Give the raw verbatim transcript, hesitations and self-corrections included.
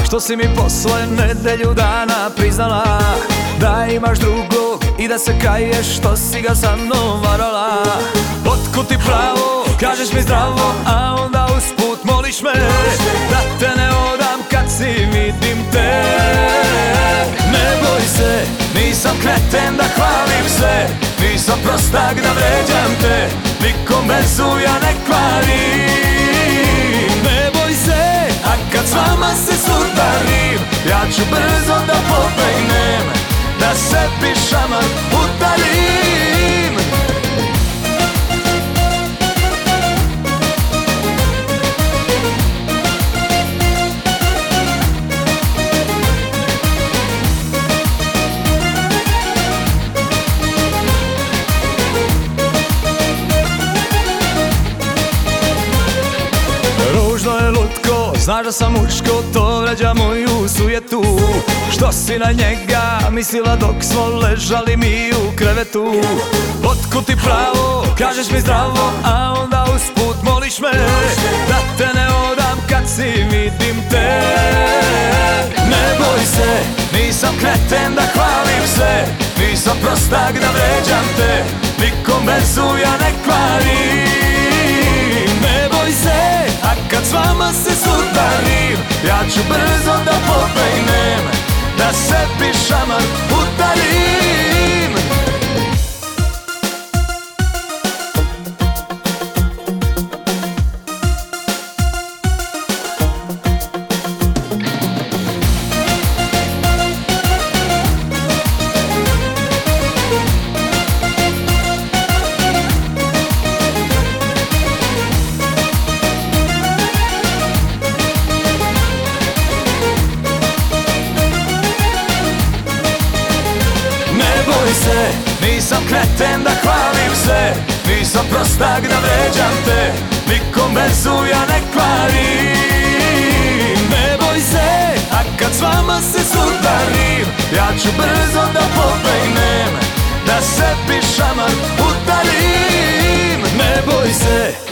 što si mi posle nedelju dana priznala da imaš drugog i da se kaješ što si ga sa mnom varala. Otkud ti pravo, kažeš mi zdravo, a onda usput moliš me da te ne odam kad si vidim te. Ne boj se, nisam kreten da hvalim se, nisam prostak da vređam te, nikom vezu ja ne kvarim. Ne boj se, a kad s vama se sudarim, ja ću brzo da pobegnem, da sebi šamar utarim. Ružno je lutko, znaš da sam mučko, to vređa moju sujetu. Što si na njega mislila dok smo ležali mi u krevetu? Otkud ti pravo, kažeš mi zdravo, a onda usput moliš me da te ne odam kad si vidim te. Ne boj se, nisam kreten da hvalim se, nisam prostak da vređam te, nikom vezu ja ne kvarim. Ne boj se, a kad s vama se sudarim, ja ću brzo da pobegnem, da sebi šamar utarim. Se, nisam kreten da hvalim se, nisam prostak da vređam te, nikom vezu ja ne kvarim. Ne boj se, a kad s vama se sudarim, ja ću brzo da pobegnem, da sebi šamar utarim. Ne boj se,